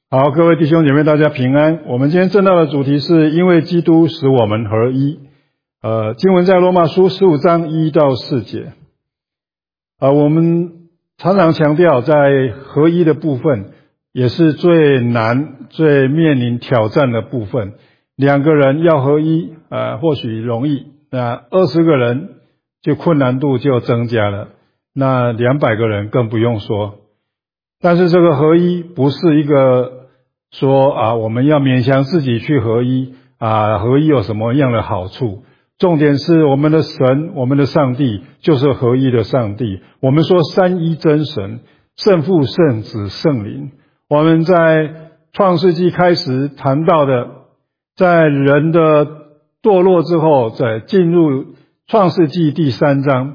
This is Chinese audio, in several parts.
好，各位弟兄姐妹，大家平安。我们今天正道的主题是因为基督使我们合一。经文在罗马书15章1到4节。我们常常强调在合一的部分，也是最难、最面临挑战的部分。两个人要合一，或许容易，那20个人就困难度就增加了，那200个人更不用说。但是这个合一不是一个说我们要勉强自己去合一合一有什么样的好处？重点是我们的神，我们的上帝就是合一的上帝。我们说三一真神，圣父、圣子、圣灵。我们在创世纪开始谈到的，在人的堕落之后，在进入创世纪第3章，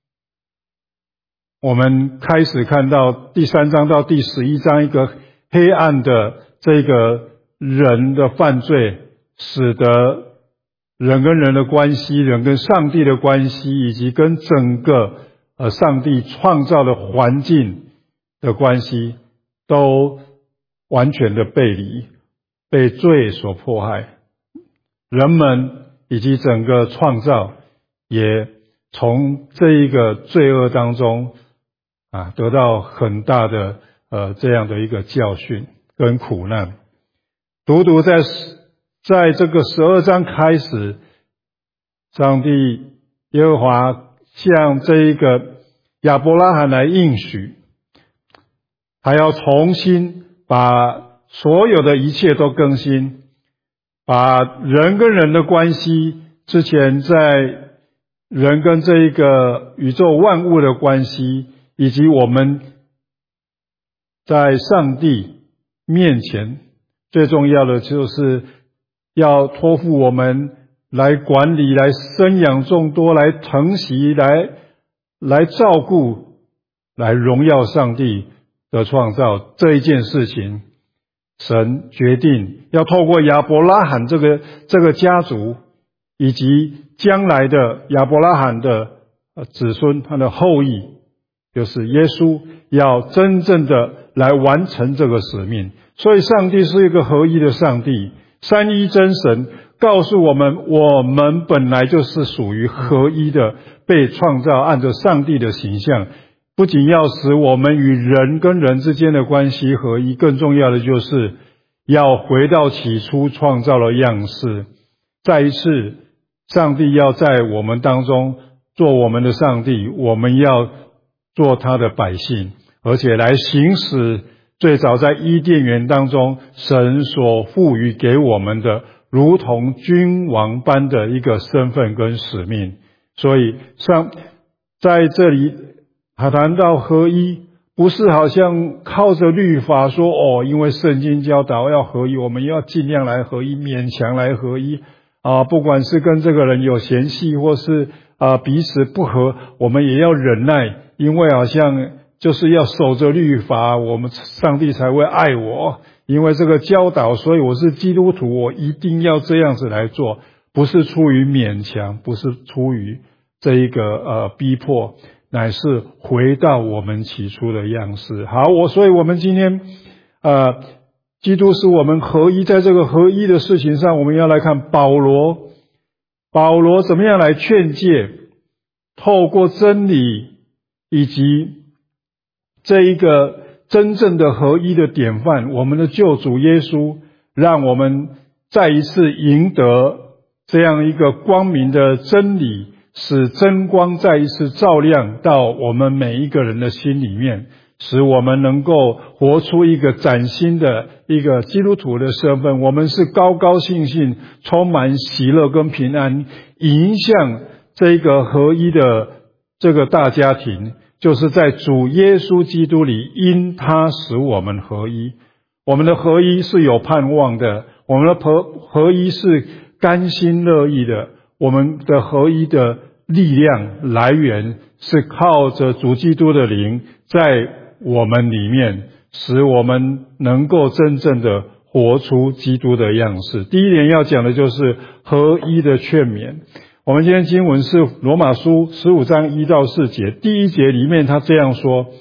我们开始看到第3章到第11章一个黑暗的这个人的犯罪，使得人跟人的关系，人跟上帝的关系，以及跟整个上帝创造的环境的关系，都完全的背离，被罪所迫害。人们以及整个创造也从这一个罪恶当中得到很大的这样的一个教训跟苦难。独在这个12章开始，上帝耶和华向这一个亚伯拉罕来应许，他要重新把所有的一切都更新，把人跟人的关系，之前在人跟这一个宇宙万物的关系，以及我们在上帝面前最重要的就是要托付我们来管理，来生养众多，来疼惜，来照顾，来荣耀上帝的创造。这一件事情，神决定要透过亚伯拉罕这个家族，以及将来的亚伯拉罕的子孙，他的后裔，就是耶稣，要真正的来完成这个使命。所以上帝是一个合一的上帝，三一真神告诉我们，我们本来就是属于合一的，被创造按照上帝的形象。不仅要使我们与人跟人之间的关系合一，更重要的就是要回到起初创造的样式。再一次，上帝要在我们当中做我们的上帝，我们要做他的百姓，而且来行使最早在伊甸园当中神所赋予给我们的如同君王般的一个身份跟使命。所以在这里他谈到合一，不是好像靠着律法说因为圣经教导要合一，我们要尽量来合一，勉强来合一不管是跟这个人有嫌隙，或是彼此不合，我们也要忍耐，因为好像就是要守着律法，我们上帝才会爱我，因为这个教导，所以我是基督徒，我一定要这样子来做，不是出于勉强，不是出于这一个逼迫，乃是回到我们起初的样式。好，所以我们今天基督使我们合一，在这个合一的事情上，我们要来看保罗怎么样来劝诫，透过真理以及这一个真正的合一的典范，我们的救主耶稣，让我们再一次赢得这样一个光明的真理，使真光再一次照亮到我们每一个人的心里面，使我们能够活出一个崭新的一个基督徒的身份。我们是高高兴兴，充满喜乐跟平安，迎向这个合一的这个大家庭，就是在主耶稣基督里，因他使我们合一。我们的合一是有盼望的，我们的合一是甘心乐意的，我们的合一的力量来源是靠着主基督的灵在我们里面，使我们能够真正的活出基督的样式。第一点要讲的就是合一的劝勉。我们今天经文是罗马书15章1到4节，第一节里面他这样说：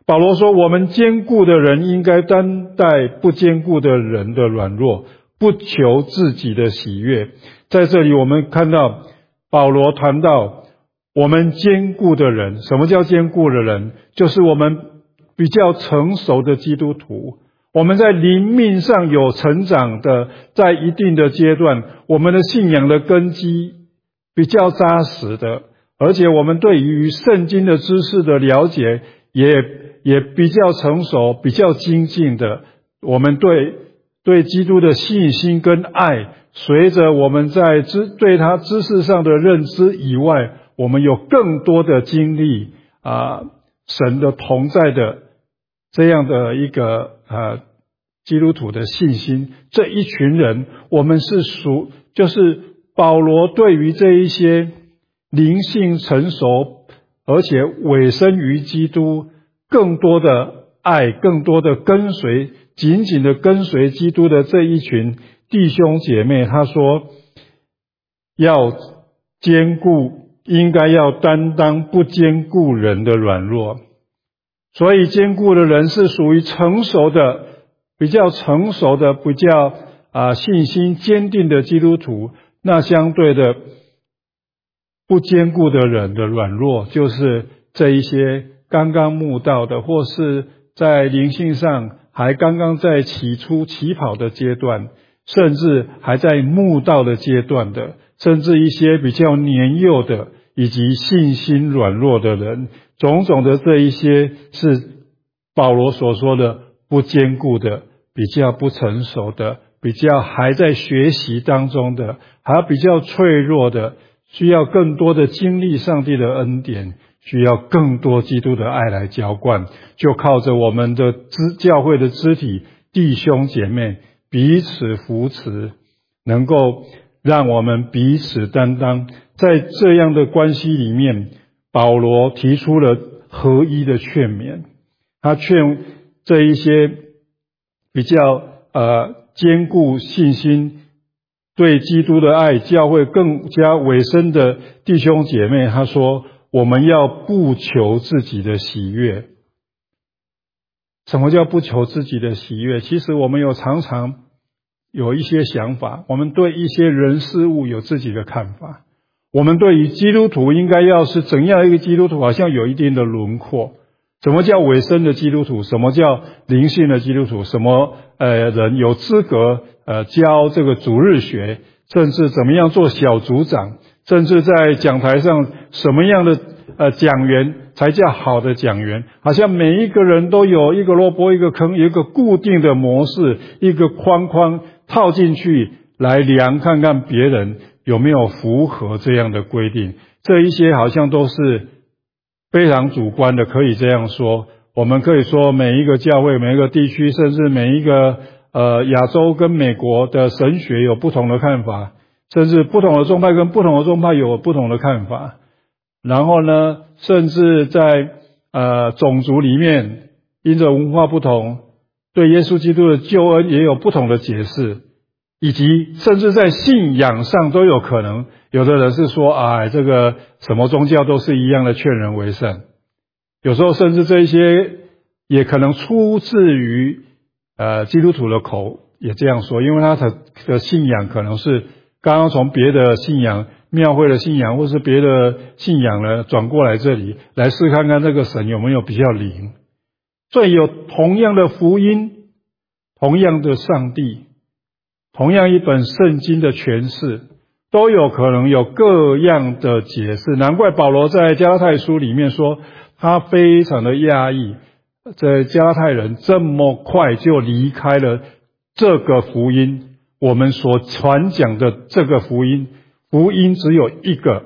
保罗说，我们坚固的人应该担待不坚固的人的软弱，不求自己的喜悦。在这里我们看到保罗谈到我们坚固的人。什么叫坚固的人？就是我们比较成熟的基督徒，我们在灵命上有成长的，在一定的阶段，我们的信仰的根基比较扎实的，而且我们对于圣经的知识的了解也比较成熟，比较精进的。我们对基督的信心跟爱，随着我们在对他知识上的认知以外，我们有更多的经历神的同在的这样的一个基督徒的信心。这一群人，我们是就是保罗对于这一些灵性成熟而且委身于基督，更多的爱，更多的跟随，紧紧的跟随基督的这一群弟兄姐妹，他说要坚固，应该要担当不坚固人的软弱。所以坚固的人是属于成熟的，比较成熟的，比较信心坚定的基督徒。那相对的不坚固的人的软弱，就是这一些刚刚慕道的，或是在灵性上还刚刚在起跑的阶段，甚至还在慕道的阶段的，甚至一些比较年幼的，以及信心软弱的人，种种的这一些是保罗所说的不坚固的，比较不成熟的，比较还在学习当中的，还比较脆弱的，需要更多的经历上帝的恩典，需要更多基督的爱来浇灌。就靠着我们的教会的肢体弟兄姐妹彼此扶持，能够让我们彼此担当。在这样的关系里面，保罗提出了合一的劝勉。他劝这一些比较坚固信心，对基督的爱，教会更加委身的弟兄姐妹，他说我们要不求自己的喜悦。什么叫不求自己的喜悦？其实我们常常有一些想法，我们对一些人事物有自己的看法，我们对于基督徒应该要是怎样一个基督徒，好像有一定的轮廓。什么叫委身的基督徒？什么叫灵性的基督徒？什么人有资格教这个主日学，甚至怎么样做小组长，甚至在讲台上什么样的讲员才叫好的讲员？好像每一个人都有一个萝卜一个坑，有一个固定的模式，一个框框套进去来量看看别人有没有符合这样的规定。这一些好像都是非常主观的，可以这样说。我们可以说每一个教会，每一个地区，甚至每一个亚洲跟美国的神学有不同的看法，甚至不同的宗派跟不同的宗派有不同的看法。然后呢，甚至在种族里面，因着文化不同，对耶稣基督的救恩也有不同的解释，以及甚至在信仰上都有可能。有的人是说这个什么宗教都是一样的，劝人为善。有时候甚至这一些也可能出自于基督徒的口，也这样说，因为他的信仰可能是刚刚从别的信仰，庙会的信仰或是别的信仰呢转过来这里来试看看这个神有没有比较灵。所以有同样的福音，同样的上帝，同样一本圣经的诠释，都有可能有各样的解释。难怪保罗在加拉太书里面说，他非常的讶异，这加拉太人这么快就离开了这个福音，我们所传讲的这个福音，福音只有一个，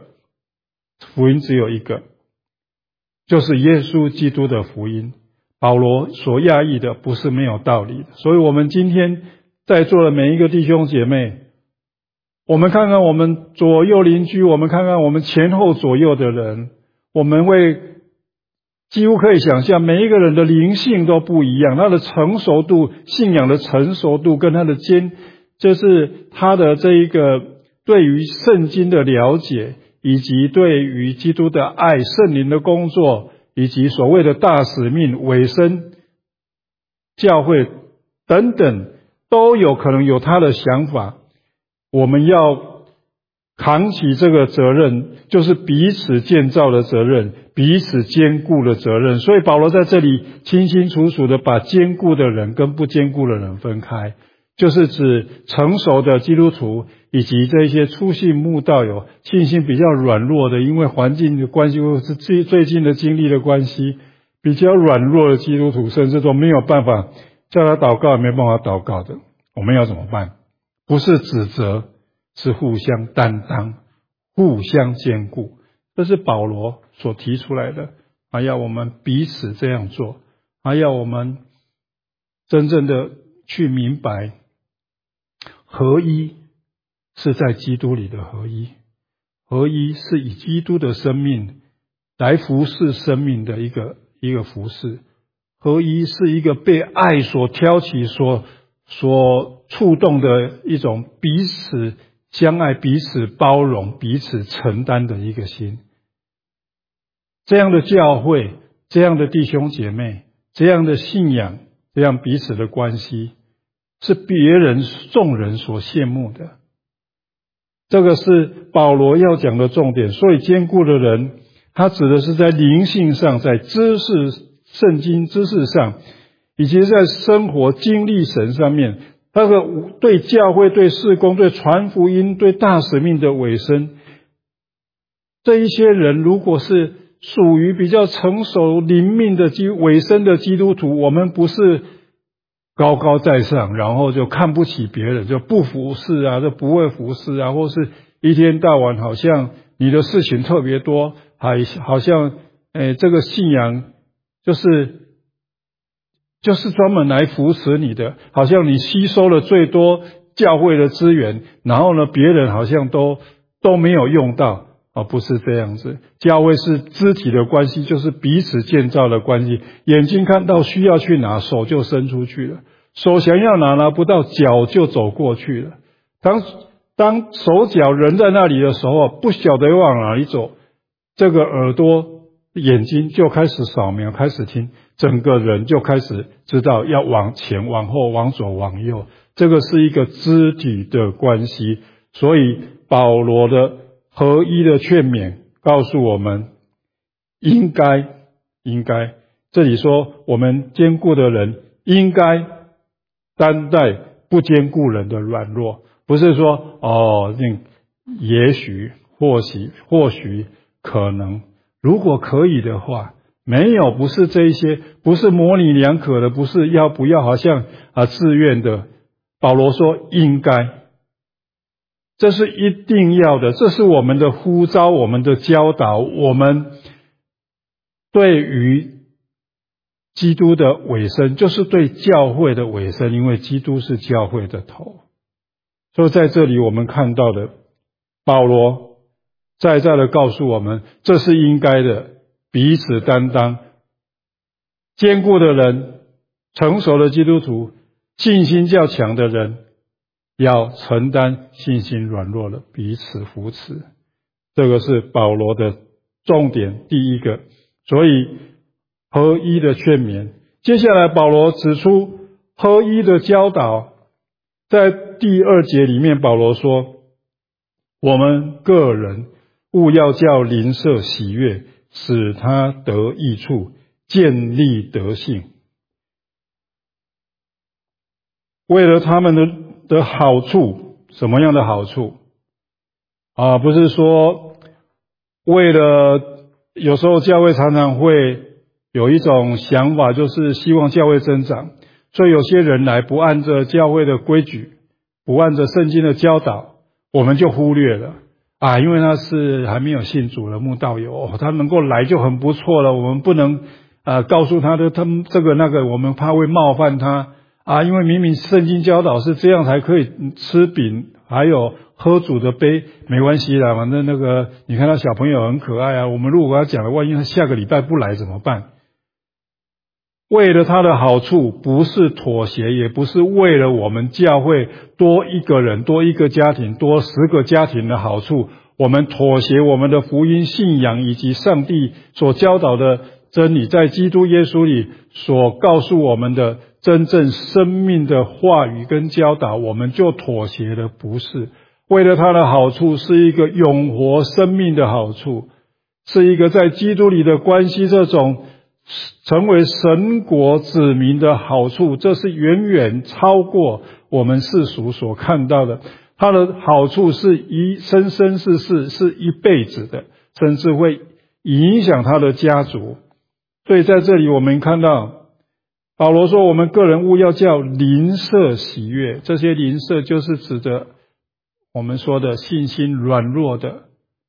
就是耶稣基督的福音。保罗所讶异的不是没有道理的。所以我们今天在座的每一个弟兄姐妹，我们看看我们左右邻居，我们看看我们前后左右的人，我们会几乎可以想象，每一个人的灵性都不一样，他的成熟度，信仰的成熟度跟他的就是他的这一个对于圣经的了解，以及对于基督的爱，圣灵的工作， 以及所谓的大使命、委身教会等等，都有可能有他的想法。我们要扛起这个责任，就是彼此建造的责任，彼此兼顾的责任。所以保罗在这里清清楚楚的把坚固的人跟不坚固的人分开，就是指成熟的基督徒以及这些初信慕道友，信心比较软弱的，因为环境的关系或是最近的经历的关系，比较软弱的基督徒，甚至都没有办法叫他祷告，也没办法祷告的，我们要怎么办？不是指责，是互相担当，互相兼顾。这是保罗所提出来的，还要我们彼此这样做，还要我们真正的去明白，合一是在基督里的合一，合一是以基督的生命来服侍生命的一个服侍，合一是一个被爱所挑起、所触动的一种彼此相爱、彼此包容、彼此承担的一个心。这样的教会，这样的弟兄姐妹，这样的信仰，这样彼此的关系，是别人众人所羡慕的。这个是保罗要讲的重点。所以坚固的人，他指的是在灵性上，在知识圣经知识上，以及在生活经历神上面，那个对教会、对事工、对传福音、对大使命的委身，这一些人如果是属于比较成熟灵命的委身的基督徒，我们不是高高在上，然后就看不起别人，就不服侍啊，就不会服侍啊，或是一天到晚好像你的事情特别多，好像这个信仰就是专门来扶持你的，好像你吸收了最多教会的资源，然后呢别人好像都没有用到。不是这样子。教会是肢体的关系，就是彼此建造的关系。眼睛看到需要去拿，手就伸出去了，手想要拿不到，脚就走过去了。当手脚人在那里的时候，不晓得往哪里走，这个耳朵眼睛就开始扫描，开始听，整个人就开始知道要往前往后往左往右。这个是一个肢体的关系。所以保罗的合一的劝勉告诉我们，应该，这里说我们坚固的人应该担待不坚固人的软弱，不是说也许或许可能，如果可以的话，没有，不是这一些，不是模棱两可的，不是要不要好像自愿的。保罗说应该，这是一定要的，这是我们的呼召，我们的教导，我们对于基督的委身，就是对教会的委身，因为基督是教会的头。所以在这里我们看到的，保罗再再的告诉我们，这是应该的，彼此担当，坚固的人，成熟的基督徒，信心较强的人，要承担信心软弱的，彼此扶持。这个是保罗的重点，第一个。所以合一的劝勉。接下来保罗指出合一的教导，在第2节里面保罗说，我们个人务要叫邻舍喜悦，使他得益处，建立德性。为了他们的好处，什么样的好处？不是说为了，有时候教会常常会有一种想法，就是希望教会增长，所以有些人来不按着教会的规矩，不按着圣经的教导，我们就忽略了因为他是还没有信主的慕道友，他能够来就很不错了，我们不能告诉他的他们这个那个，我们怕会冒犯他因为明明圣经教导是这样才可以吃饼还有喝主的杯，没关系啦，反正你看到小朋友很可爱我们如果要讲了，万一他下个礼拜不来怎么办？为了他的好处，不是妥协，也不是为了我们教会多一个人、多一个家庭、多10个家庭的好处，我们妥协我们的福音信仰以及上帝所教导的真理，在基督耶稣里所告诉我们的真正生命的话语跟教导，我们就妥协了，不是。为了他的好处，是一个永活生命的好处，是一个在基督里的关系，这种成为神国子民的好处，这是远远超过我们世俗所看到的。它的好处是生生世世，是一辈子的，甚至会影响他的家族。所以在这里我们看到保罗说，我们个人务要叫邻舍喜悦。这些邻舍就是指的我们说的信心软弱的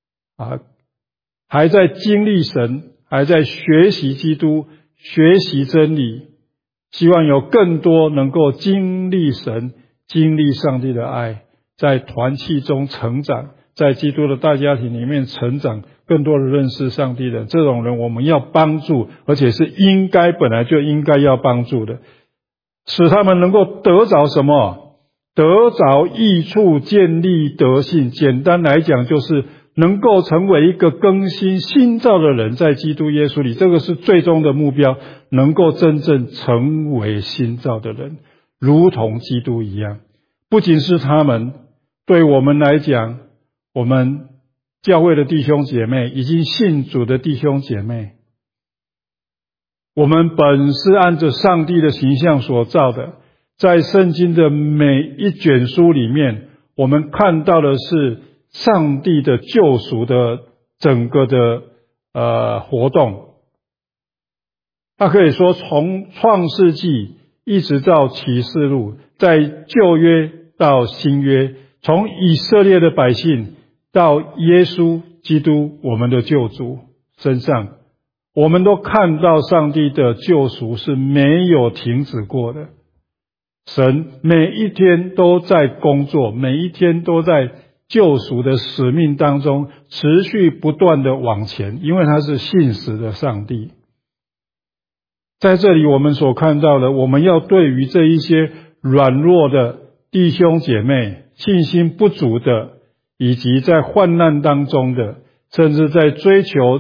还在经历神，还在学习基督，学习真理，希望有更多能够经历神，经历上帝的爱，在团契中成长，在基督的大家庭里面成长，更多的认识上帝的这种人，我们要帮助，而且是本来就应该要帮助的，使他们能够得着什么？得着益处，建立德性。简单来讲，就是能够成为一个更新新造的人，在基督耶稣里，这个是最终的目标，能够真正成为新造的人，如同基督一样。不仅是他们，对我们来讲，我们教会的弟兄姐妹，已经信主的弟兄姐妹，我们本是按着上帝的形象所造的，在圣经的每一卷书里面，我们看到的是上帝的救赎的整个的活动。他可以说从创世纪一直到启示录，在旧约到新约，从以色列的百姓到耶稣基督我们的救主身上，我们都看到上帝的救赎是没有停止过的。神每一天都在工作，每一天都在救赎的使命当中持续不断的往前，因为他是信实的上帝。在这里我们所看到的，我们要对于这一些软弱的弟兄姐妹，信心不足的，以及在患难当中的，甚至在追求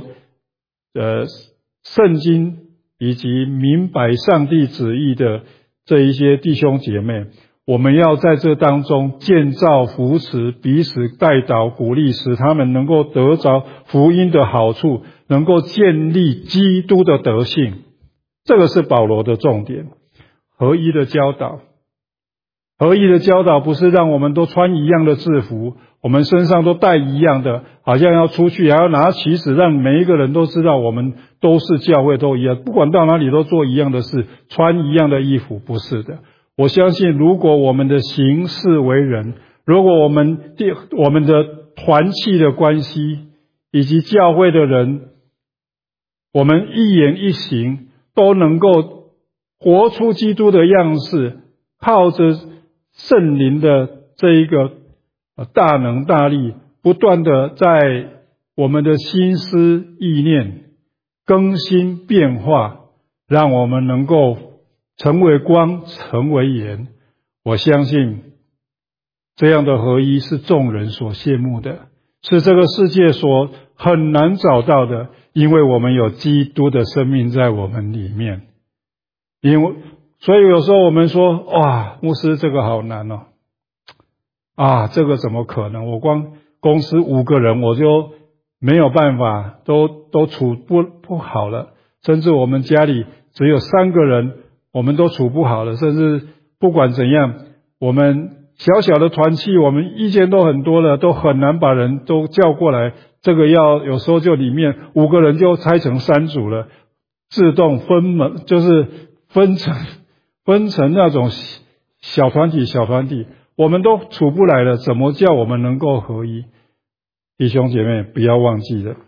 圣经以及明白上帝旨意的这一些弟兄姐妹，我们要在这当中建造扶持，彼此代祷鼓励，使他们能够得着福音的好处，能够建立基督的德性。这个是保罗的重点。合一的教导，合一的教导不是让我们都穿一样的制服，我们身上都带一样的，好像要出去还要拿旗子，让每一个人都知道我们都是教会，都一样，不管到哪里都做一样的事，穿一样的衣服，不是的。我相信如果我们的行事为人，如果我们的团契的关系以及教会的人，我们一言一行都能够活出基督的样式，靠着圣灵的这一个大能大力，不断的在我们的心思意念更新变化，让我们能够成为光，成为盐。我相信这样的合一是众人所羡慕的，是这个世界所很难找到的，因为我们有基督的生命在我们里面。所以有时候我们说，哇，牧师这个好难哦，这个怎么可能？我光公司5个人我就没有办法，都处不好了，甚至我们家里只有3个人，我们都处不好了，甚至不管怎样，我们小小的团契，我们意见都很多了，都很难把人都叫过来。这个有时候就里面5个人就拆成3组了，自动就是分成那种小团体，我们都处不来了，怎么叫我们能够合一？弟兄姐妹，不要忘记了，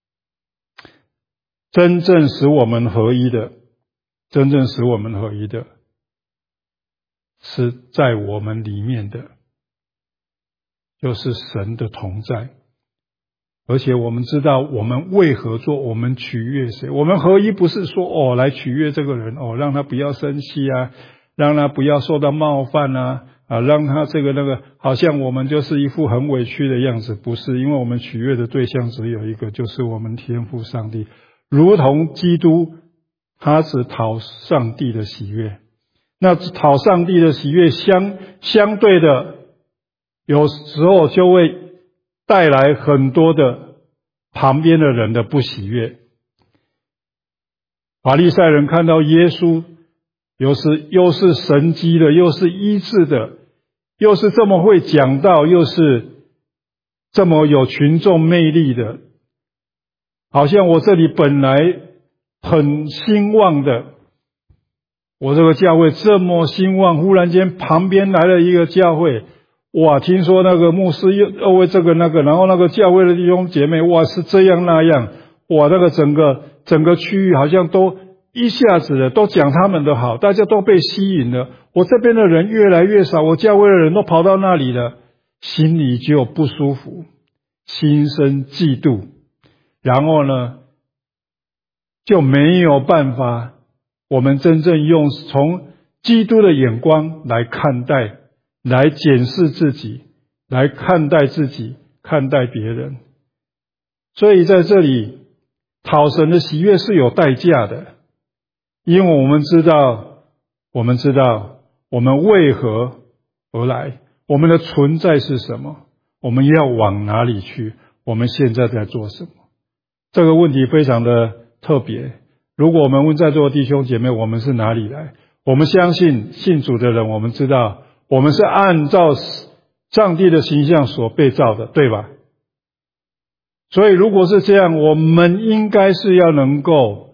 真正使我们合一的是在我们里面的，就是神的同在。而且我们知道我们为何做，我们取悦谁？我们合一不是说来取悦这个人让他不要生气啊，让他不要受到冒犯啊，让他这个那个，好像我们就是一副很委屈的样子。不是，因为我们取悦的对象只有一个，就是我们天父上帝。 如同基督，他是讨上帝的喜悦。那讨上帝的喜悦相对的，有时候就会带来很多的旁边的人的不喜悦。法利赛人看到耶稣又是神迹的，又是医治的，又是这么会讲道，又是这么有群众魅力的，好像我这里本来很兴旺的，我这个教会这么兴旺，忽然间旁边来了一个教会，哇，听说那个牧师又为这个那个，然后那个教会的弟兄姐妹，哇，是这样那样，哇，那个整个区域好像都一下子的都讲他们的好，大家都被吸引了。我这边的人越来越少，我教会的人都跑到那里了，心里就不舒服，心生嫉妒，然后呢，就没有办法，我们真正用从基督的眼光来看待，来检视自己，来看待自己，看待别人。所以在这里，讨神的喜悦是有代价的，因为我们知道我们为何而来，我们的存在是什么，我们要往哪里去，我们现在在做什么。这个问题非常的特别。如果我们问在座的弟兄姐妹，我们是哪里来？我们相信信主的人，我们知道我们是按照上帝的形象所被造的，对吧？所以如果是这样，我们应该是要能够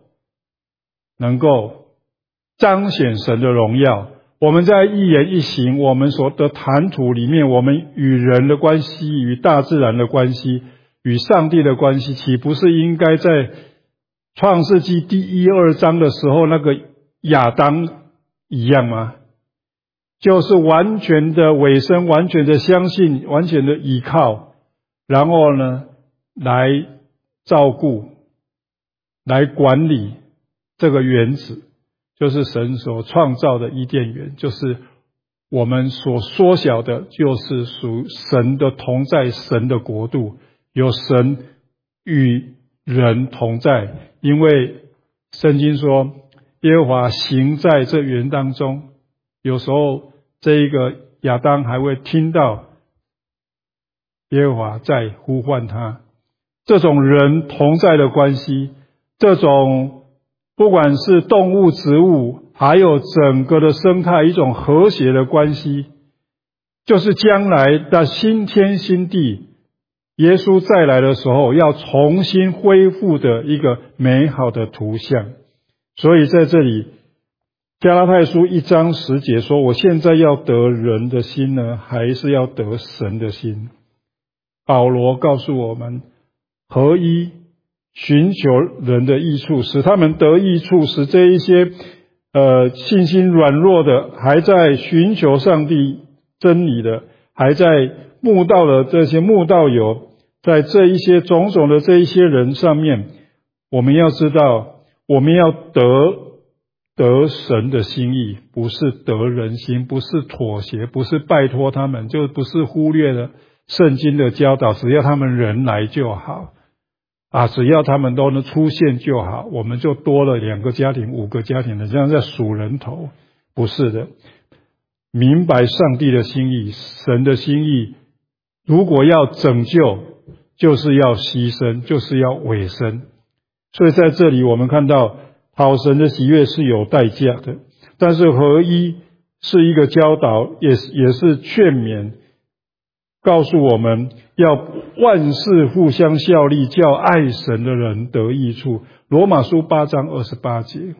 彰显神的荣耀。我们在一言一行，我们所的谈吐里面，我们与人的关系，与大自然的关系，与上帝的关系，岂不是应该在创世纪第1、2章的时候那个亚当一样吗？就是完全的委身，完全的相信，完全的依靠，然后呢，来照顾，来管理这个园子，就是神所创造的伊甸园，就是我们所缩小的，就是属神的同在，神的国度，有神与人同在。因为圣经说耶和华行在这园当中，有时候这一个亚当还会听到耶和华在呼唤他。这种人同在的关系，这种不管是动物、植物，还有整个的生态，一种和谐的关系，就是将来的新天新地，耶稣再来的时候要重新恢复的一个美好的图像。所以在这里加拉太书1章10节说，我现在要得人的心呢，还是要得神的心？保罗告诉我们，合一寻求人的益处，使他们得益处，使这一些信心软弱的，还在寻求上帝真理的，还在慕道的这些慕道友，在这一些种种的这一些人上面，我们要知道，我们要得神的心意，不是得人心，不是妥协，不是拜托他们，就不是忽略了圣经的教导，只要他们人来就好只要他们都能出现就好，我们就多了2个家庭、5个家庭的，这样在数人头。不是的，明白上帝的心意，神的心意，如果要拯救，就是要牺牲，就是要委身。所以在这里我们看到讨神的喜悦是有代价的，但是合一是一个教导，也是劝勉，告诉我们要万事互相效力，叫爱神的人得益处。罗马书8章28节，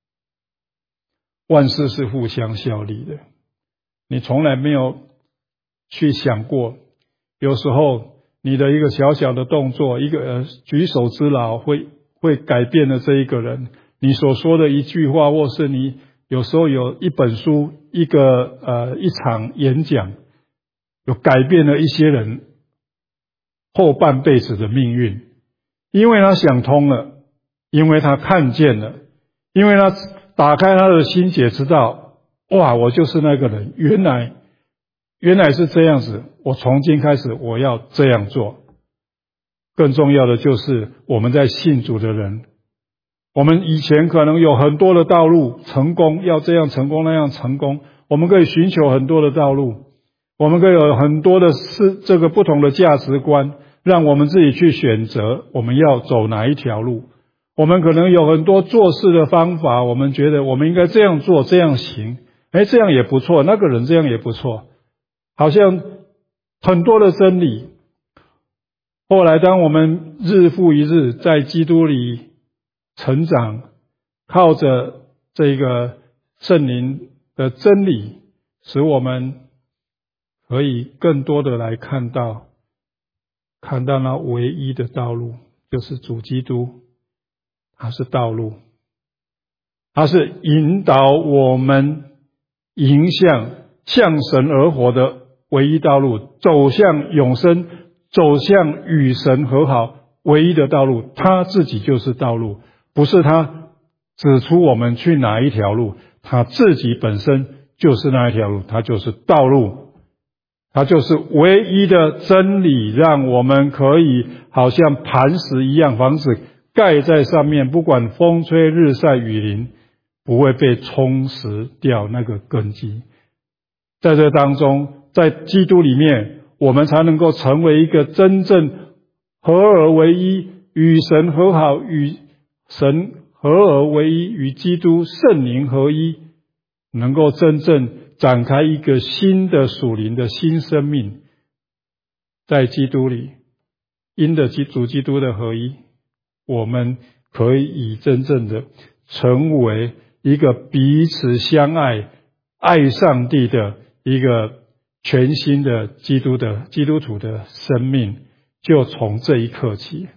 万事是互相效力的。你从来没有去想过，有时候你的一个小小的动作，一个举手之劳会改变了这一个人。你所说的一句话，或是你有时候有一本书，一场演讲，有改变了一些人后半辈子的命运。因为他想通了，因为他看见了，因为他打开他的心结，知道哇，我就是那个人，原来是这样子，我从今开始我要这样做。更重要的就是我们在信主的人， 我们以前可能有很多的道路，成功要这样成功那样成功，我们可以寻求很多的道路，我们可以有很多的这个不同的价值观，让我们自己去选择我们要走哪一条路。我们可能有很多做事的方法，我们觉得我们应该这样做，这样行，这样也不错，那个人这样也不错，好像很多的真理。后来当我们日复一日在基督里成长，靠着这个圣灵的真理，使我们可以更多的来看到那唯一的道路，就是主基督，他是道路，他是引导我们向神而活的唯一道路，走向永生，走向与神和好唯一的道路。他自己就是道路，不是他指出我们去哪一条路，他自己本身就是那一条路，他就是道路，他就是唯一的真理，让我们可以好像磐石一样，房子盖在上面，不管风吹日晒雨淋，不会被冲蚀掉那个根基。在这当中，在基督里面，我们才能够成为一个真正合而为一，与神和好，与神合而为一，与基督圣灵合一，能够真正展开一个新的属灵的新生命。在基督里，因着主基督的合一，我们可以真正的成为一个彼此相爱、爱上帝的一个全新的基督徒的生命，就从这一刻起。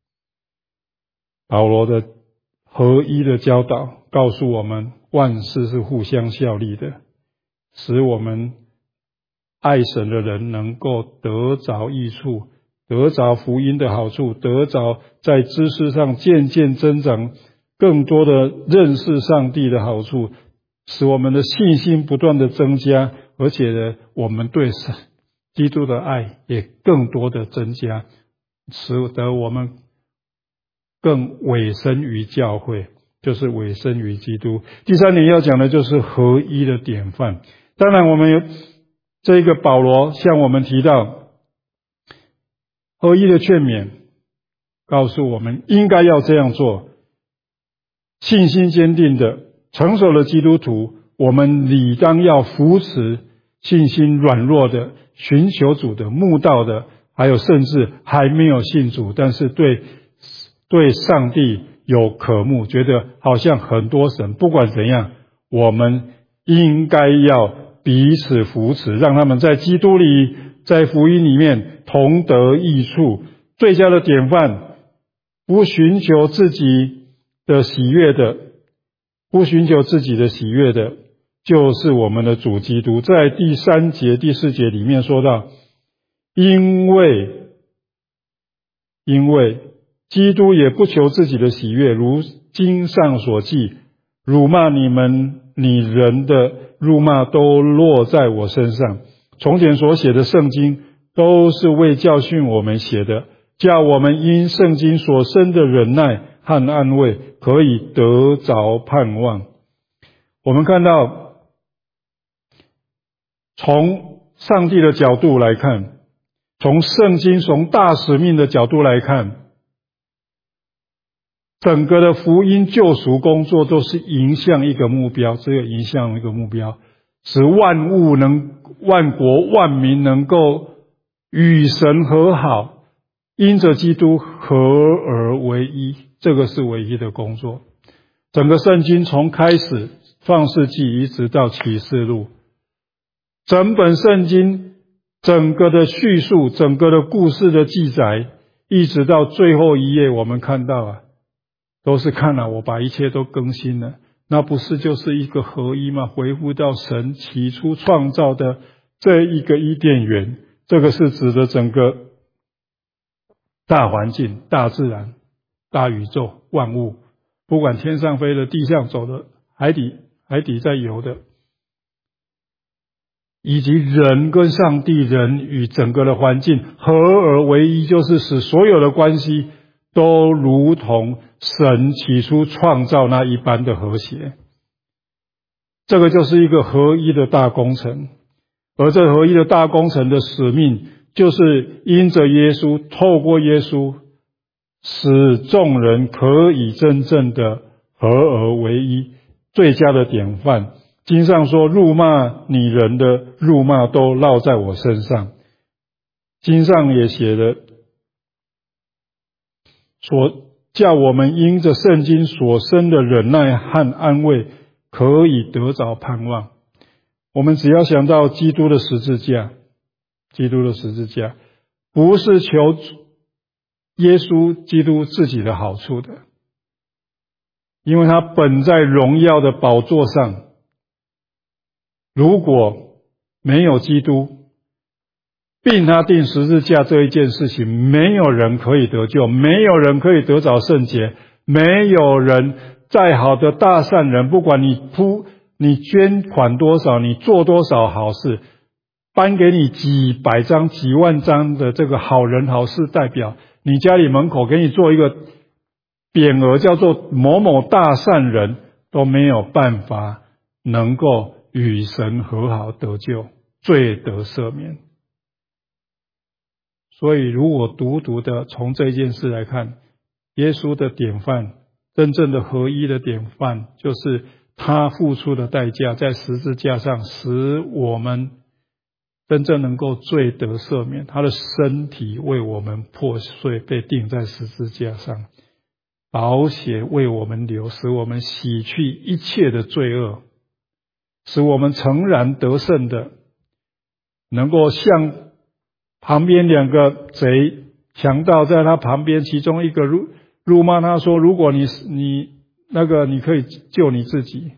保罗的合一的教导告诉我们，万事是互相效力的，使我们爱神的人能够得着益处，得着福音的好处，得着在知识上渐渐增长，更多的认识上帝的好处，使我们的信心不断的增加，而且呢，我们对基督的爱也更多的增加，使得我们更委身于教会，就是委身于基督。第三点要讲的就是合一的典范。当然我们有这个保罗向我们提到合一的劝勉，告诉我们应该要这样做。信心坚定的成熟的基督徒，我们理当要扶持信心软弱的、寻求主的、慕道的，还有甚至还没有信主，但是对上帝有渴慕，觉得好像很多神。不管怎样，我们应该要彼此扶持，让他们在基督里，在福音里面同得益处。最佳的典范，不寻求自己的喜悦的，就是我们的主基督。在第3节、第4节里面说到，因为基督也不求自己的喜悦，如经上所记，辱骂你人的辱骂都落在我身上。从前所写的圣经都是为教训我们写的，叫我们因圣经所生的忍耐和安慰，可以得着盼望。我们看到，从上帝的角度来看，从圣经、从大使命的角度来看，整个的福音救赎工作都是迎向一个目标，只有迎向一个目标，使万国万民能够与神和好，因着基督合而为一，这个是唯一的工作。整个圣经从开始创世纪一直到启示录，整本圣经整个的叙述，整个的故事的记载，一直到最后一页，我们看到都是看了我把一切都更新了，那不是就是一个合一吗？回复到神起初创造的这一个伊甸园，这个是指的整个大环境、大自然、大宇宙、万物，不管天上飞的、地上走的、海底在游的，以及人跟上帝、人与整个的环境合而为一，就是使所有的关系都如同神起初创造那一般的和谐。这个就是一个合一的大工程，而这合一的大工程的使命，就是因着耶稣，透过耶稣，使众人可以真正的合而为一，最佳的典范。经上说，辱骂你人的辱骂都落在我身上。经上也写了，说叫我们因着圣经所生的忍耐和安慰，可以得着盼望。我们只要想到基督的十字架，基督的十字架不是求耶稣基督自己的好处的，因为他本在荣耀的宝座上，如果没有基督，并他定十字架这一件事情，没有人可以得救，没有人可以得着圣洁，没有人再好的大善人，不管你捐款多少，你做多少好事，颁给你几百张几万张的这个好人好事代表，你家里门口给你做一个匾额叫做某某大善人，都没有办法能够与神和好得救，罪得赦免。所以如果独的从这件事来看，耶稣的典范，真正的合一的典范，就是他付出的代价，在十字架上使我们真正能够罪得赦免，他的身体为我们破碎，被钉在十字架上，宝血为我们流，使我们洗去一切的罪恶，使我们诚然得胜的，能够像旁边两个贼强盗在他旁边，其中一个辱骂他说，如果你可以救你自己。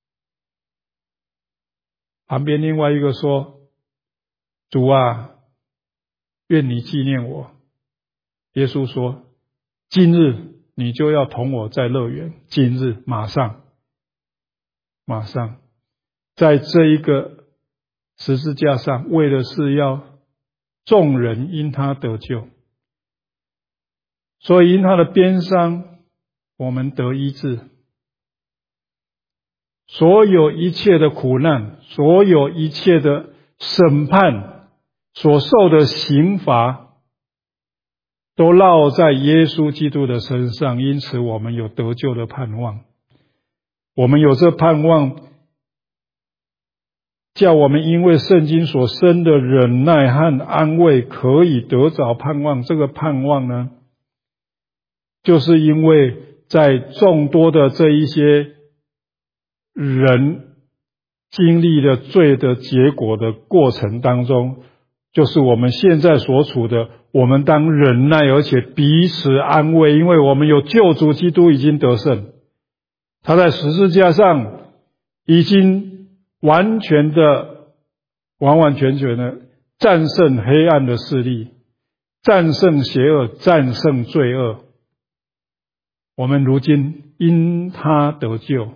旁边另外一个说，主啊，愿你纪念我。耶稣说，今日你就要同我在乐园，今日马上在这一个十字架上，为的是要众人因他得救，所以因他的鞭伤我们得医治。所有一切的苦难，所有一切的审判，所受的刑罚，都落在耶稣基督的身上，因此我们有得救的盼望。我们有这盼望，叫我们因为圣经所生的忍耐和安慰，可以得着盼望。这个盼望呢，就是因为在众多的这一些人经历了罪的结果的过程当中，就是我们现在所处的，我们当忍耐，而且彼此安慰，因为我们有救主基督已经得胜，他在十字架上已经完全的战胜黑暗的势力，战胜邪恶，战胜罪恶。我们如今因他得救，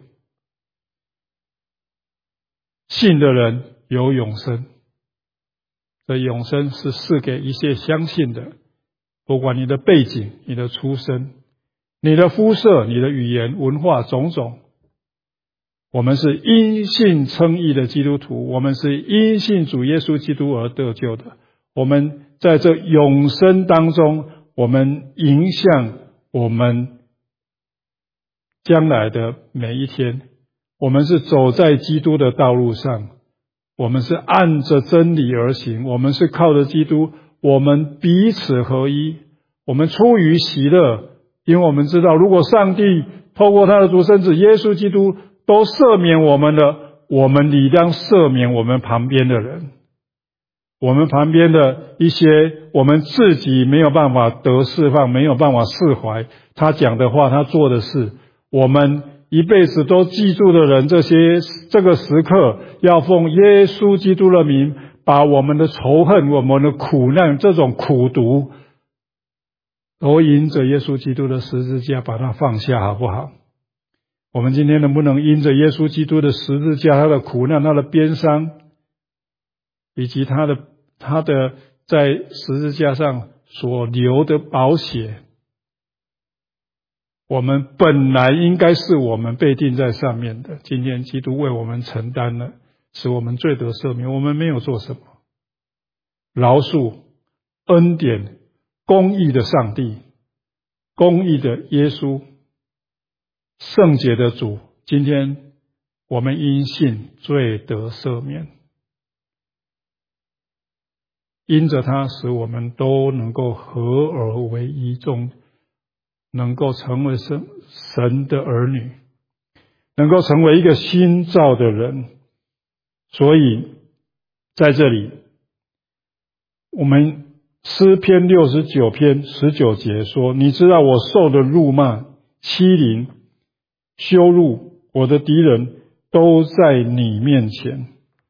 信的人有永生。这永生是赐给一切相信的，不管你的背景、你的出身、你的肤色、你的语言、文化种种，我们是因信称义的基督徒，我们是因信主耶稣基督而得救的。我们在这永生当中，我们迎向我们将来的每一天，我们是走在基督的道路上，我们是按着真理而行，我们是靠着基督，我们彼此合一，我们出于喜乐，因为我们知道，如果上帝透过他的独生子耶稣基督都赦免我们了，我们理当赦免我们旁边的人，我们旁边的一些我们自己没有办法得释放，没有办法释怀，他讲的话，他做的事，我们一辈子都记住的人，这个时刻要奉耶稣基督的名，把我们的仇恨、我们的苦难、这种苦毒，都因着耶稣基督的十字架把它放下，好不好？我们今天能不能因着耶稣基督的十字架，他的苦难、他的鞭伤，以及他的在十字架上所流的宝血， 我们本来应该是我们被钉在上面的，今天基督为我们承担了，使我们罪得赦免。我们没有做什么，饶恕、恩典、公义的上帝，公义的耶稣，圣洁的主，今天我们因信罪得赦免，因着他使我们都能够合而为一，能够成为神的儿女，能够成为一个新造的人。所以在这里我们诗篇69篇19节说，你知道我受的辱骂、欺凌、羞辱，我的敌人都在你面前。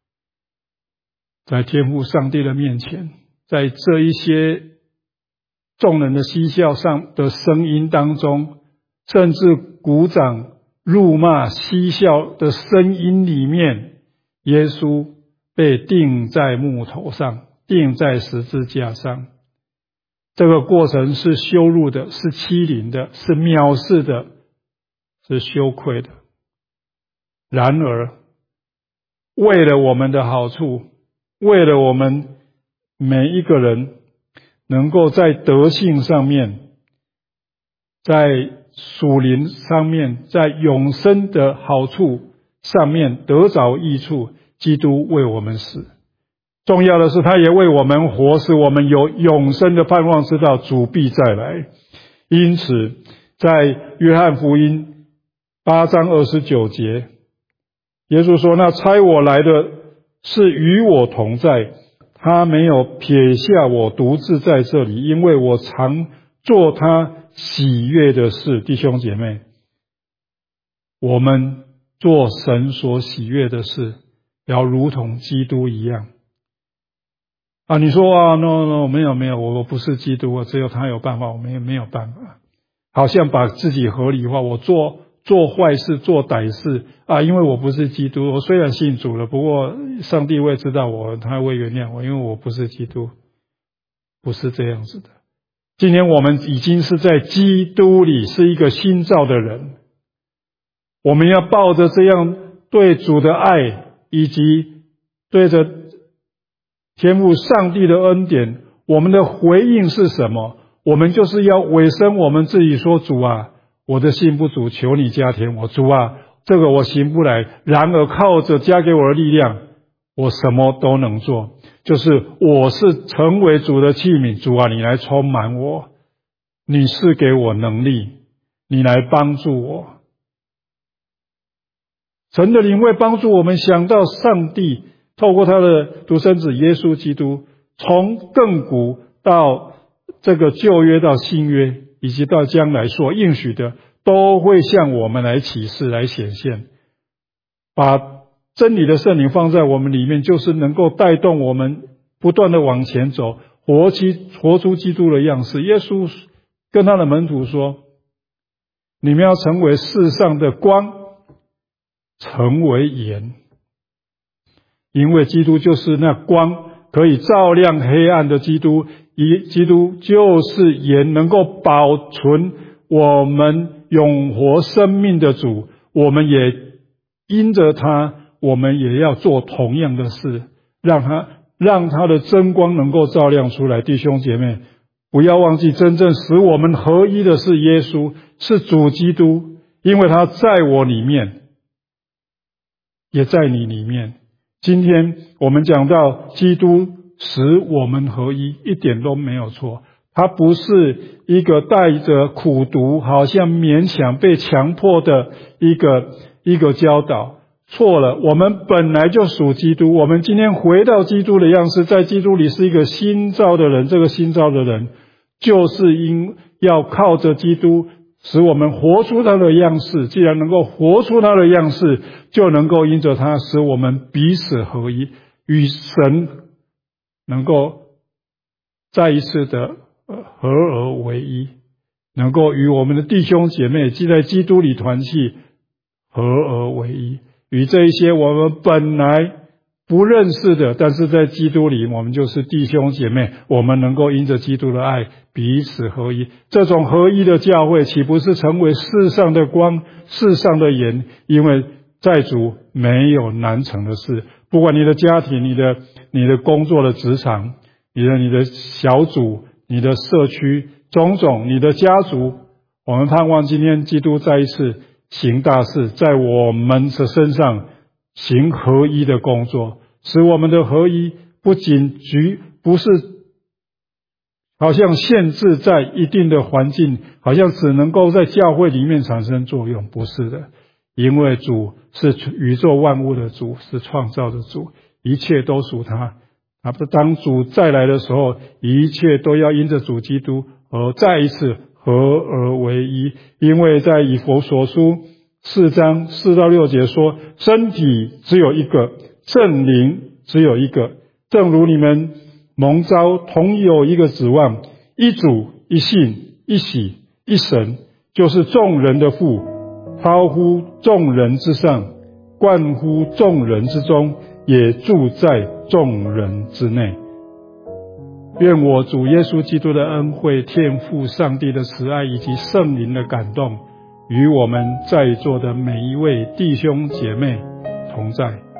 在天父上帝的面前，在这一些众人的嬉笑上的声音当中，甚至鼓掌、辱骂、嬉笑的声音里面，耶稣被钉在木头上，钉在十字架上。这个过程是羞辱的，是欺凌的，是藐视的，是羞愧的。然而为了我们的好处，为了我们每一个人能够在德性上面，在属灵上面，在永生的好处上面得着益处，基督为我们死。重要的是他也为我们活，使我们有永生的盼望，知道主必再来。因此在约翰福音8章29节，耶稣说，那差我来的是与我同在，他没有撇下我独自在这里，因为我常做他喜悦的事。弟兄姐妹，我们做神所喜悦的事，要如同基督一样。你说no， 没有，我不是基督，只有他有办法，我们也没有办法。好像把自己合理化，我做坏事、做歹事因为我不是基督，我虽然信主了，不过上帝会知道我，他会原谅我，因为我不是基督。不是这样子的。今天我们已经是在基督里，是一个新造的人。我们要抱着这样对主的爱，以及对着天父上帝的恩典，我们的回应是什么？我们就是要委身我们自己，说，主啊，我的信不足，求你加添我。主啊，这个我行不来，然而靠着加给我的力量，我什么都能做。就是我是成为主的器皿，主啊，你来充满我，你是给我能力，你来帮助我。神的灵会帮助我们想到上帝透过他的独生子耶稣基督，从亘古到这个旧约到新约，以及到将来所应许的，都会向我们来启示，来显现。把真理的圣灵放在我们里面，就是能够带动我们不断的往前走，活出基督的样式。耶稣跟他的门徒说，你们要成为世上的光，成为盐。因为基督就是那光，可以照亮黑暗的基督。基督就是盐，能够保存我们永活生命的主。我们也因着他，我们也要做同样的事，让他的真光能够照亮出来。弟兄姐妹，不要忘记，真正使我们合一的是耶稣，是主基督，因为他在我里面，也在你里面。今天我们讲到基督使我们合一，一点都没有错。他不是一个带着苦毒，好像勉强被强迫的一个教导。错了，我们本来就属基督，我们今天回到基督的样式，在基督里是一个新造的人。这个新造的人就是要靠着基督使我们活出他的样式。既然能够活出他的样式，就能够因着他使我们彼此合一，与神能够再一次的合而为一，能够与我们的弟兄姐妹既在基督里团契，合而为一。与这一些我们本来不认识的，但是在基督里我们就是弟兄姐妹，我们能够因着基督的爱彼此合一。这种合一的教会岂不是成为世上的光，世上的盐？因为在主没有难成的事，不管你的家庭，你的工作的职场，你的小组，你的社区，种种你的家族，我们盼望今天基督再一次行大事，在我们的身上行合一的工作，使我们的合一不仅不是好像限制在一定的环境，好像只能够在教会里面产生作用，不是的。因为主是宇宙万物的主，是创造的主，一切都属他。当主再来的时候，一切都要因着主基督而再一次合而为一。因为在以弗所书4章4到6节说，身体只有一个，圣灵只有一个，正如你们蒙召同有一个指望，一主一信一洗一神，就是众人的父，超乎众人之上，冠乎众人之中，也住在众人之内。愿我主耶稣基督的恩惠、天父上帝的慈爱以及圣灵的感动，与我们在座的每一位弟兄姐妹同在。